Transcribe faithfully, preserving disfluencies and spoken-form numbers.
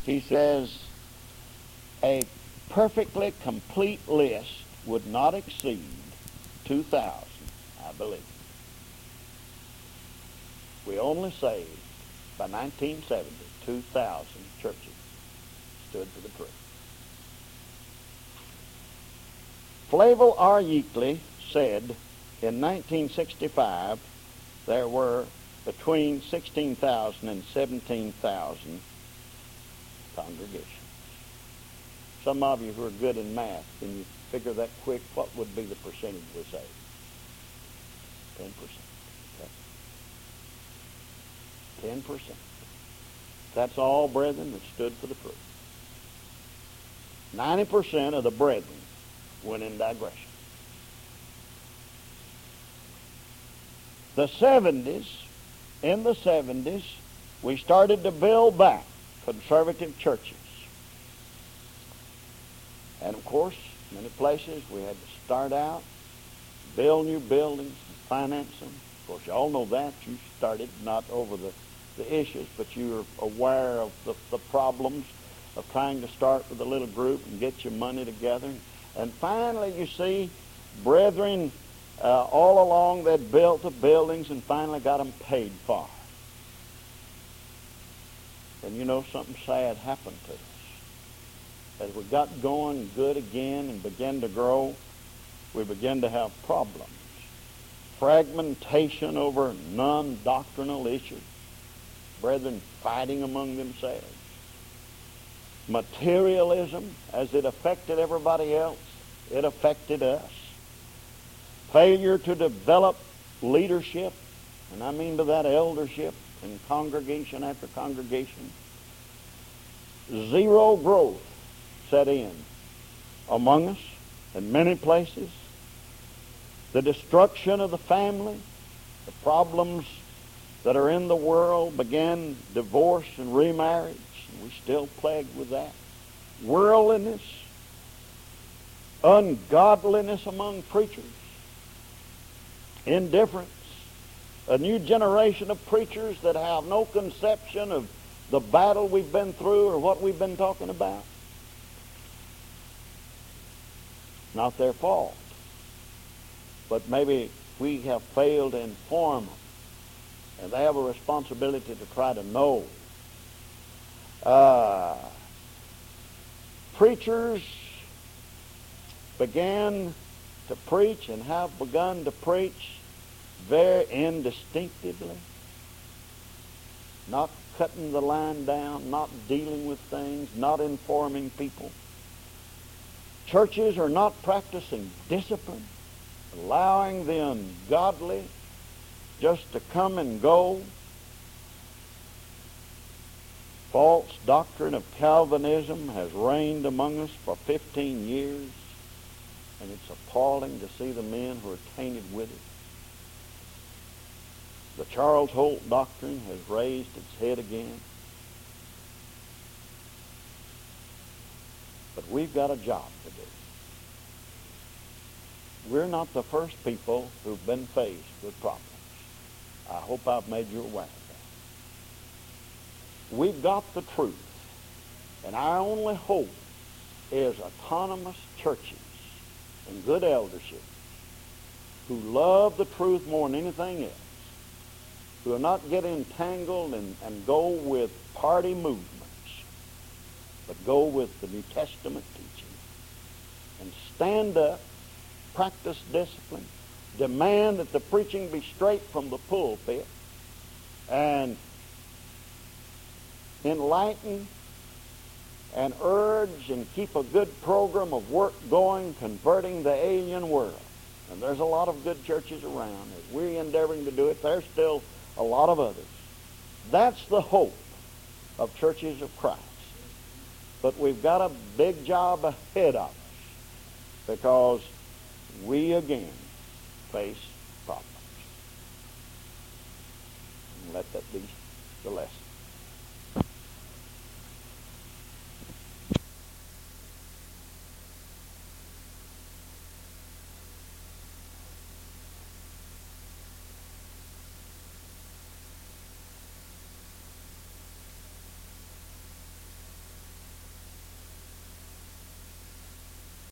He says, a perfectly complete list would not exceed two thousand, I believe. We only saved, by nineteen seventy, two thousand churches stood for the truth. Flavel R. Yeatley said in nineteen sixty-five there were between sixteen thousand and seventeen thousand congregations. Some of you who are good in math, can you figure that quick? What would be the percentage we saved? ten percent. Okay. ten percent. That's all brethren that stood for the truth. ninety percent of the brethren went in digression. The seventies, in the seventies, we started to build back conservative churches. And of course, many places we had to start out, build new buildings, finance them. Of course, you all know that. You started not over the, the issues, but you were aware of the, the problems of trying to start with a little group and get your money together. And finally, you see, brethren, uh, all along that built the buildings and finally got them paid for. And you know, something sad happened to us. As we got going good again and began to grow, we began to have problems. Fragmentation over non-doctrinal issues. Brethren fighting among themselves. Materialism, as it affected everybody else, it affected us. Failure to develop leadership, and I mean by that eldership in congregation after congregation. Zero growth set in among us in many places. The destruction of the family, the problems that are in the world began divorce and remarriage. We still plagued with that. Worldliness, ungodliness among preachers, indifference, a new generation of preachers that have no conception of the battle we've been through or what we've been talking about. Not their fault, but maybe we have failed to inform them, and they have a responsibility to try to know. Uh, preachers began to preach and have begun to preach very indistinctively, not cutting the line down, not dealing with things, not informing people. Churches are not practicing discipline, allowing the ungodly just to come and go. False doctrine of Calvinism has reigned among us for fifteen years, and it's appalling to see the men who are tainted with it. The Charles Holt doctrine has raised its head again. But we've got a job to do. We're not the first people who've been faced with problems. I hope I've made you aware of that. We've got the truth, and our only hope is autonomous churches and good eldership who love the truth more than anything else, who will not get entangled and, and go with party movements, but go with the New Testament teaching and stand up, practice discipline, demand that the preaching be straight from the pulpit, and enlighten and urge and keep a good program of work going, converting the alien world. And there's a lot of good churches around. As we're endeavoring to do it, there's still a lot of others. That's the hope of churches of Christ. But we've got a big job ahead of us, because we again face problems. And let that be the lesson.